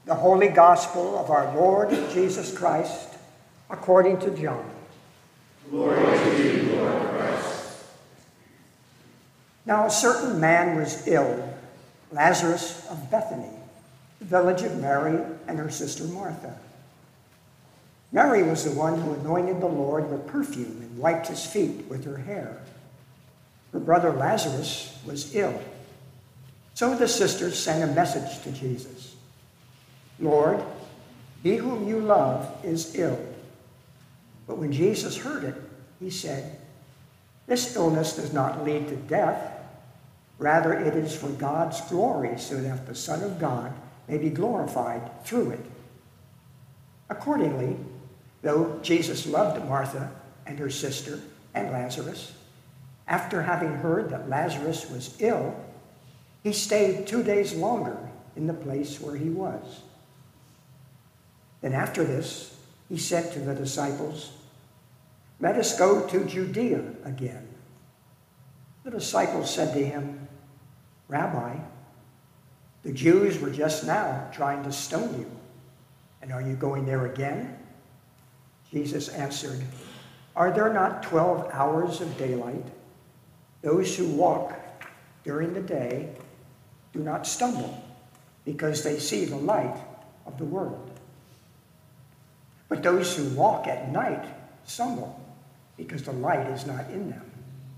The Holy Gospel of our Lord Jesus Christ, according to John. Glory to you, Lord Christ. Now a certain man was ill, Lazarus of Bethany, the village of Mary and her sister Martha. Mary was the one who anointed the Lord with perfume and wiped his feet with her hair. Her brother Lazarus was ill. So the sisters sent a message to Jesus. Lord, he whom you love is ill. But when Jesus heard it, he said, this illness does not lead to death. Rather, it is for God's glory, so that the Son of God may be glorified through it. Accordingly, though Jesus loved Martha and her sister and Lazarus, after having heard that Lazarus was ill, he stayed 2 days longer in the place where he was. Then after this, he said to the disciples, let us go to Judea again. The disciples said to him, Rabbi, the Jews were just now trying to stone you, and are you going there again? Jesus answered, are there not 12 hours of daylight? Those who walk during the day do not stumble, because they see the light of the world. But those who walk at night stumble, because the light is not in them.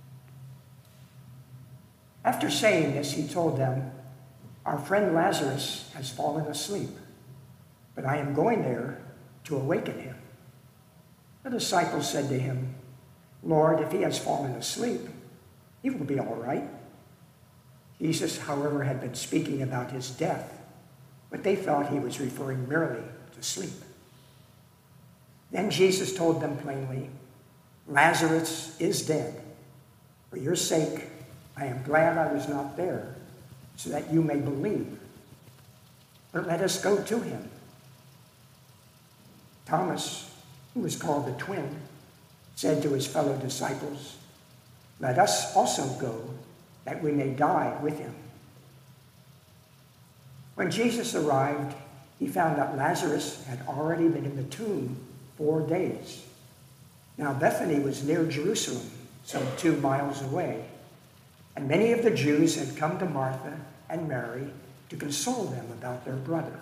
After saying this, he told them, our friend Lazarus has fallen asleep, but I am going there to awaken him. The disciples said to him, Lord, if he has fallen asleep, he will be all right. Jesus, however, had been speaking about his death, but they thought he was referring merely to sleep. Then Jesus told them plainly, Lazarus is dead. For your sake, I am glad I was not there, so that you may believe. But let us go to him. Thomas, who was called the twin, said to his fellow disciples, let us also go, that we may die with him. When Jesus arrived, he found that Lazarus had already been in the tomb 4 days. Now Bethany was near Jerusalem, some 2 miles away, and many of the Jews had come to Martha and Mary to console them about their brother.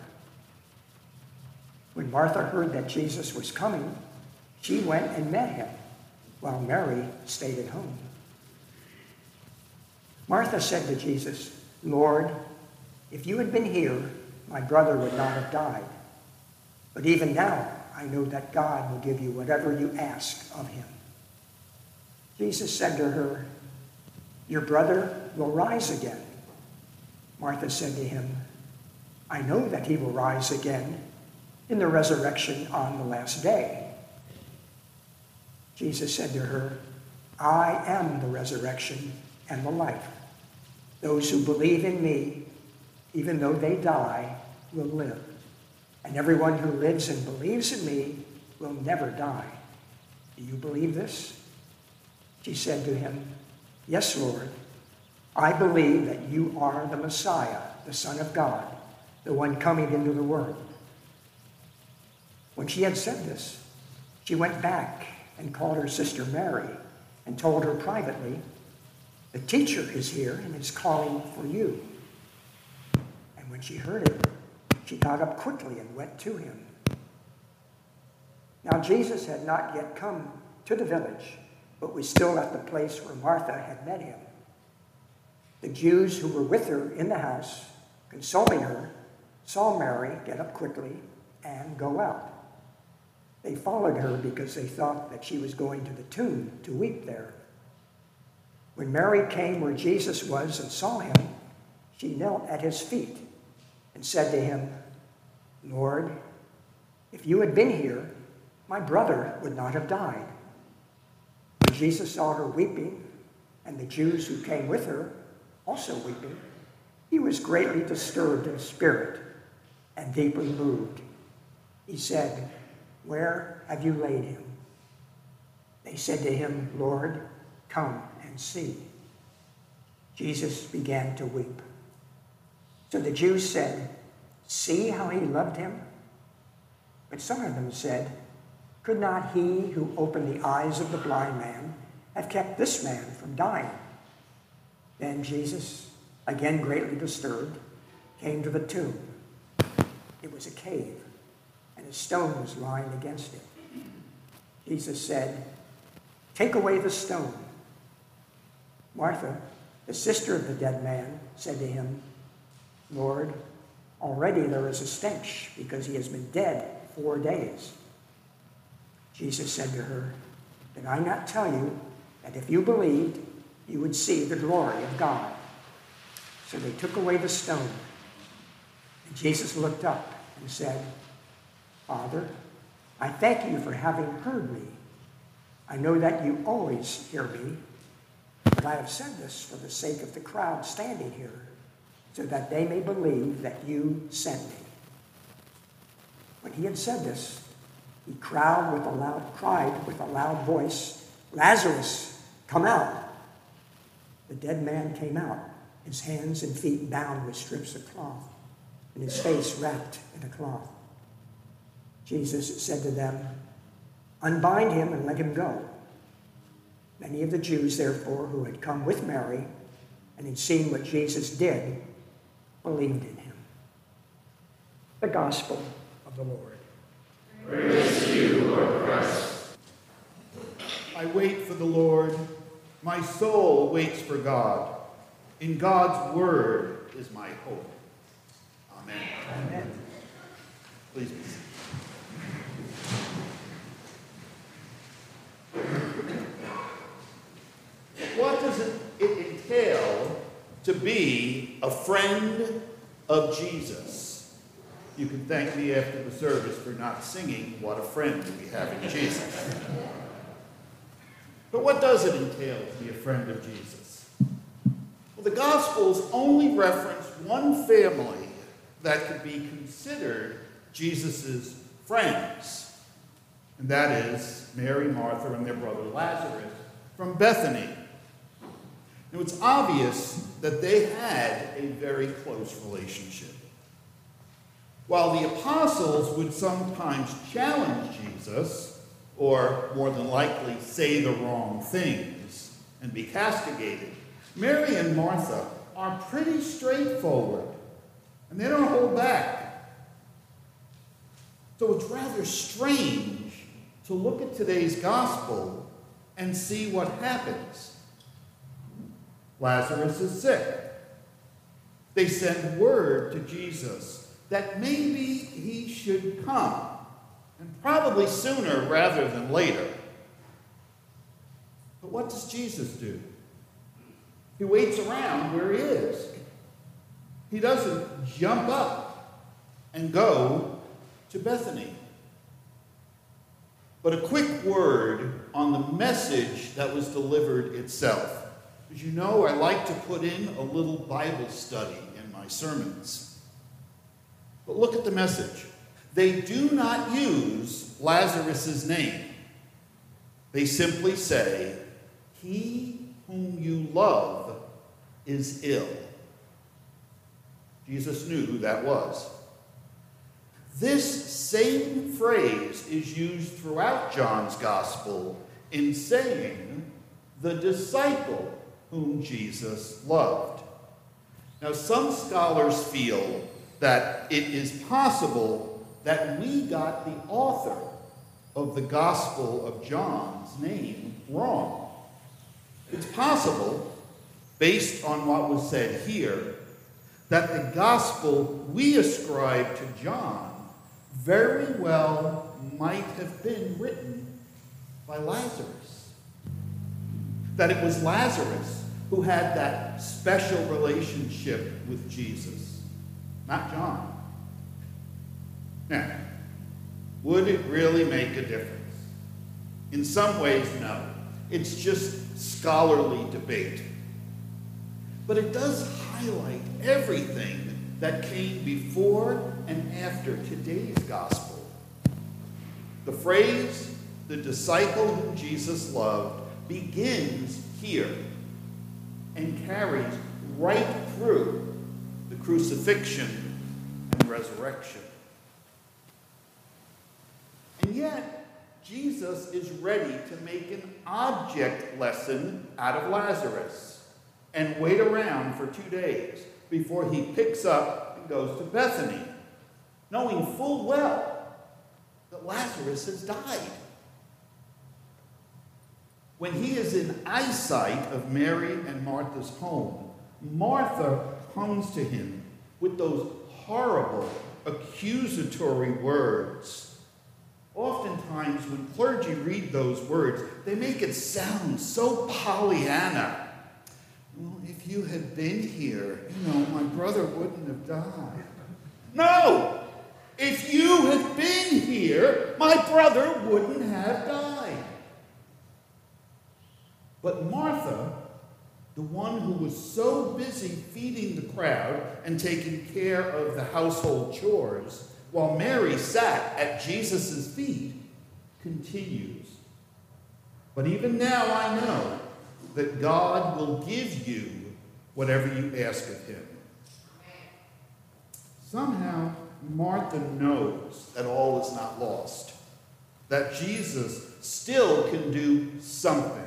When Martha heard that Jesus was coming, she went and met him, while Mary stayed at home. Martha said to Jesus, Lord, if you had been here, my brother would not have died. But even now, I know that God will give you whatever you ask of him. Jesus said to her, your brother will rise again. Martha said to him, I know that he will rise again in the resurrection on the last day. Jesus said to her, I am the resurrection and the life. Those who believe in me, even though they die, will live. And everyone who lives and believes in me will never die. Do you believe this? She said to him, yes, Lord. I believe that you are the Messiah, the Son of God, the one coming into the world. When she had said this, she went back and called her sister Mary and told her privately, the teacher is here and is calling for you. And when she heard it, she got up quickly and went to him. Now Jesus had not yet come to the village, but was still at the place where Martha had met him. The Jews who were with her in the house, consoling her, saw Mary get up quickly and go out. They followed her because they thought that she was going to the tomb to weep there. When Mary came where Jesus was and saw him, she knelt at his feet and said to him, Lord, if you had been here, my brother would not have died. When Jesus saw her weeping, and the Jews who came with her also weeping, he was greatly disturbed in spirit and deeply moved. He said, where have you laid him? They said to him, Lord, come and see. Jesus began to weep. So the Jews said, See how he loved him? But some of them said, could not he who opened the eyes of the blind man have kept this man from dying? Then Jesus, again greatly disturbed, came to the tomb. It was a cave, and a stone was lying against it. Jesus said, take away the stone. Martha, the sister of the dead man, said to him, Lord, already there is a stench because he has been dead 4 days. Jesus said to her, did I not tell you that if you believed, you would see the glory of God? So they took away the stone. And Jesus looked up and said, Father, I thank you for having heard me. I know that you always hear me, but I have said this for the sake of the crowd standing here, so that they may believe that you sent me. When he had said this, he cried with a loud voice, Lazarus, come out. The dead man came out, his hands and feet bound with strips of cloth, and his face wrapped in a cloth. Jesus said to them, unbind him and let him go. Many of the Jews, therefore, who had come with Mary and had seen what Jesus did, believed in him. The Gospel of the Lord. Praise to you, Lord Christ. I wait for the Lord. My soul waits for God. In God's word is my hope. Amen. Amen. Please be seated. What does it entail to be a friend of Jesus? You can thank me after the service for not singing What a Friend We Have in Jesus. But what does it entail to be a friend of Jesus? Well, the Gospels only reference one family that could be considered Jesus' friends, and that is Mary, Martha, and their brother Lazarus from Bethany. Now, it's obvious that they had a very close relationship. While the apostles would sometimes challenge Jesus, or more than likely say the wrong things and be castigated, Mary and Martha are pretty straightforward, and they don't hold back. So it's rather strange to look at today's gospel and see what happens. Lazarus is sick. They send word to Jesus that maybe he should come, and probably sooner rather than later. But what does Jesus do? He waits around where he is. He doesn't jump up and go to Bethany. But a quick word on the message that was delivered itself. As you know, I like to put in a little Bible study in my sermons. But look at the message. They do not use Lazarus' name. They simply say, he whom you love is ill. Jesus knew who that was. This same phrase is used throughout John's gospel in saying, the disciple whom Jesus loved. Now, some scholars feel that it is possible that we got the author of the Gospel of John's name wrong. It's possible, based on what was said here, that the Gospel we ascribe to John very well might have been written by Lazarus. That it was Lazarus who had that special relationship with Jesus, not John. Now, would it really make a difference? In some ways, no. It's just scholarly debate. But it does highlight everything that came before and after today's gospel. The phrase, the disciple whom Jesus loved, begins here and carries right through the crucifixion and resurrection. And yet, Jesus is ready to make an object lesson out of Lazarus and wait around for 2 days before he picks up and goes to Bethany, knowing full well that Lazarus has died. When he is in eyesight of Mary and Martha's home, Martha comes to him with those horrible, accusatory words. Oftentimes, when clergy read those words, they make it sound so Pollyanna. Well, if you had been here, my brother wouldn't have died. No! If you had been here, my brother wouldn't have died. But Martha, the one who was so busy feeding the crowd and taking care of the household chores, while Mary sat at Jesus' feet, continues. But even now I know that God will give you whatever you ask of him. Somehow, Martha knows that all is not lost, that Jesus still can do something.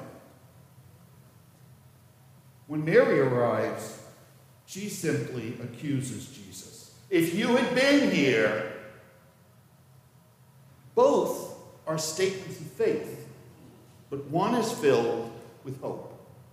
When Mary arrives, she simply accuses Jesus. If you had been here, both are statements of faith, but one is filled with hope.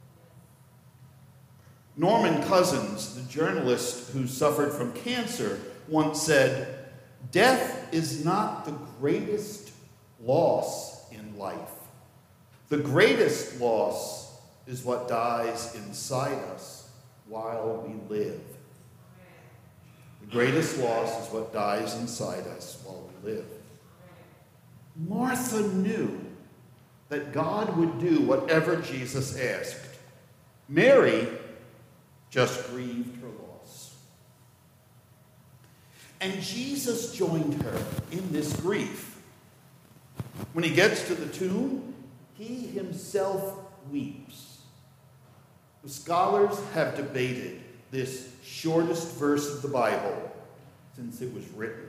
Norman Cousins, the journalist who suffered from cancer, once said, "Death is not the greatest loss in life. The greatest loss is what dies inside us while we live." The greatest loss is what dies inside us while we live. Martha knew that God would do whatever Jesus asked. Mary just grieved her loss. And Jesus joined her in this grief. When he gets to the tomb, he himself weeps. The scholars have debated this shortest verse of the Bible since it was written.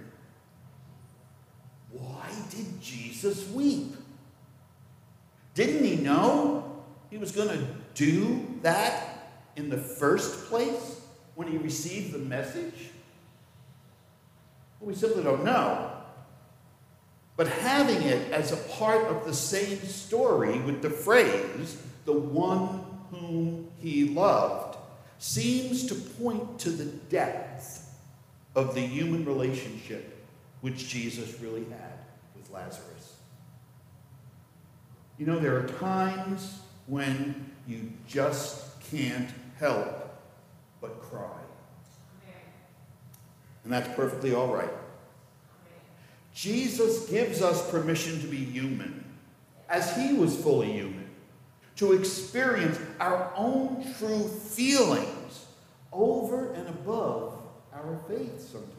Why did Jesus weep? Didn't he know he was going to do that in the first place when he received the message? Well, we simply don't know. But having it as a part of the same story with the phrase, "the one whom he loved," seems to point to the depth of the human relationship which Jesus really had with Lazarus. There are times when you just can't help but cry. And that's perfectly all right. Jesus gives us permission to be human, as he was fully human, to experience our own true feelings over and above our faith sometimes.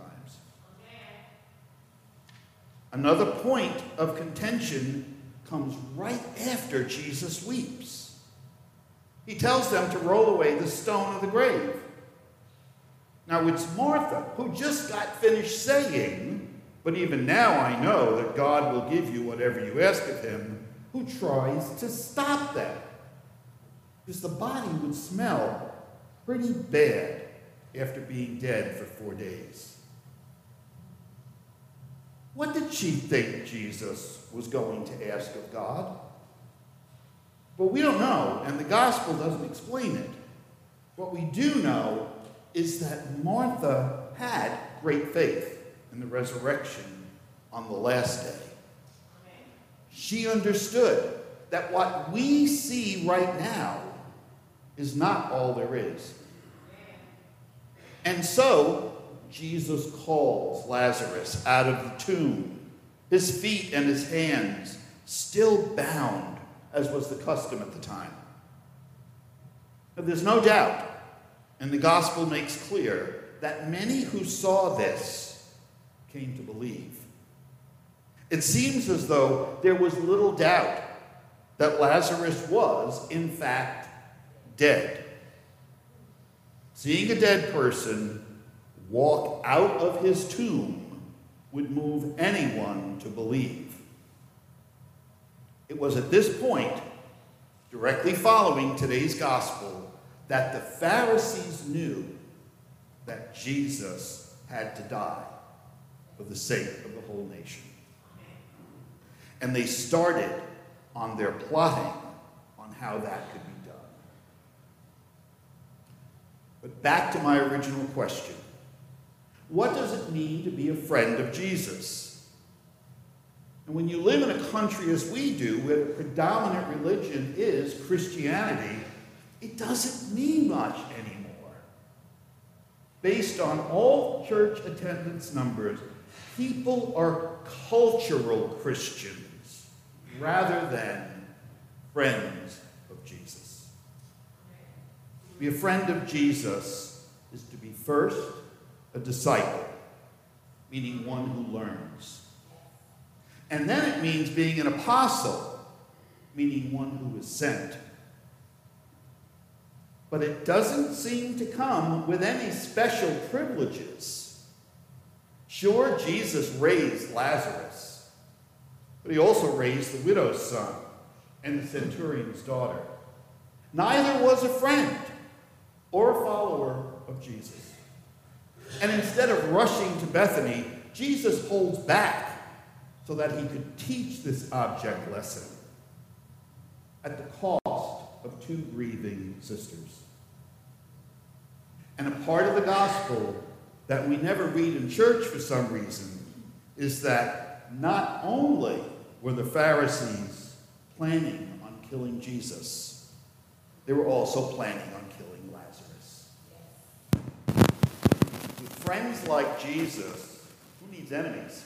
Another point of contention comes right after Jesus weeps. He tells them to roll away the stone of the grave. Now it's Martha who just got finished saying, "But even now I know that God will give you whatever you ask of him," who tries to stop that. Because the body would smell pretty bad after being dead for 4 days. What did she think Jesus was going to ask of God? Well, we don't know, and the gospel doesn't explain it. What we do know is that Martha had great faith in the resurrection on the last day. She understood that what we see right now is not all there is. And so, Jesus calls Lazarus out of the tomb, his feet and his hands still bound, as was the custom at the time. But there's no doubt, and the gospel makes clear, that many who saw this came to believe. It seems as though there was little doubt that Lazarus was, in fact, dead. Seeing a dead person walk out of his tomb would move anyone to believe. It was at this point, directly following today's gospel, that the Pharisees knew that Jesus had to die for the sake of the whole nation. And they started on their plotting on how that could be done. But back to my original question. What does it mean to be a friend of Jesus? And when you live in a country as we do, where the predominant religion is Christianity, it doesn't mean much anymore. Based on all church attendance numbers, people are cultural Christians rather than friends of Jesus. To be a friend of Jesus is to be first a disciple, meaning one who learns. And then it means being an apostle, meaning one who is sent. But it doesn't seem to come with any special privileges. Sure, Jesus raised Lazarus, but he also raised the widow's son and the centurion's daughter. Neither was a friend or a follower of Jesus. And instead of rushing to Bethany, Jesus holds back so that he could teach this object lesson at the cost of 2 grieving sisters. And a part of the gospel that we never read in church for some reason is that not only were the Pharisees planning on killing Jesus, they were also planning on killing Lazarus. With friends like Jesus, who needs enemies?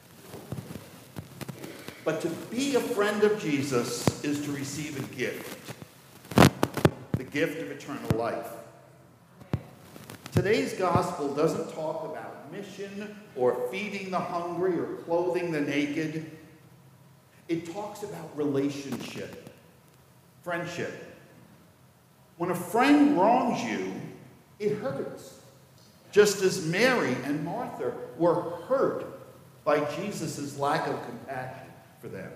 But to be a friend of Jesus is to receive a gift, the gift of eternal life. Today's gospel doesn't talk about mission or feeding the hungry or clothing the naked. It talks about relationship, friendship. When a friend wrongs you, it hurts. Just as Mary and Martha were hurt by Jesus' lack of compassion for them.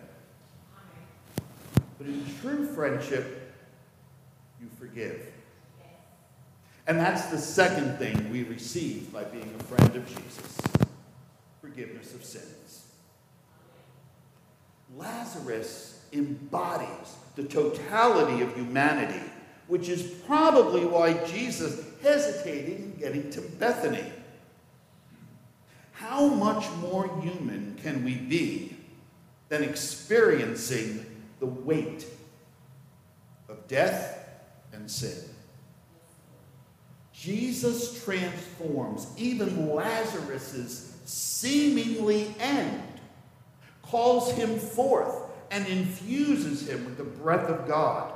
But in true friendship, you forgive. And that's the second thing we receive by being a friend of Jesus: forgiveness of sins. Lazarus embodies the totality of humanity, which is probably why Jesus hesitated in getting to Bethany. How much more human can we be than experiencing the weight of death and sin? Jesus transforms even Lazarus' seemingly end, calls him forth, and infuses him with the breath of God.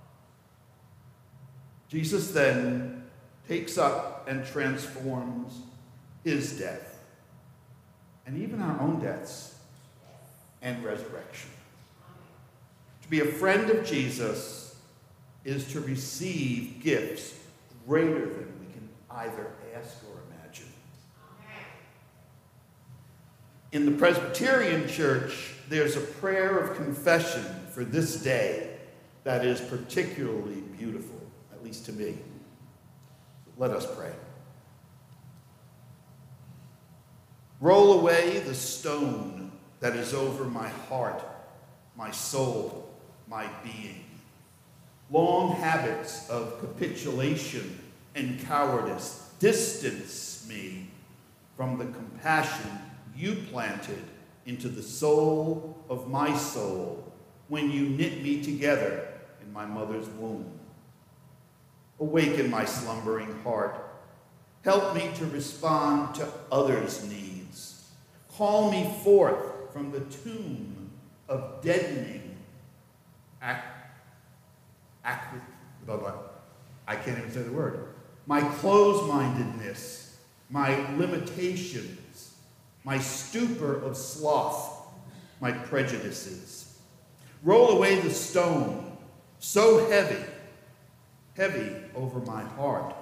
Jesus then takes up and transforms his death, and even our own deaths and resurrection. To be a friend of Jesus is to receive gifts greater than we can either ask or imagine. In the Presbyterian Church, there's a prayer of confession for this day that is particularly beautiful, at least to me. Let us pray. Roll away the stone that is over my heart, my soul, my being. Long habits of capitulation and cowardice distance me from the compassion you planted into the soul of my soul when you knit me together in my mother's womb. Awaken my slumbering heart. Help me to respond to others' needs. Call me forth from the tomb of deadening I can't even say the word. My close-mindedness, my limitations, my stupor of sloth, my prejudices. Roll away the stone, so heavy over my heart,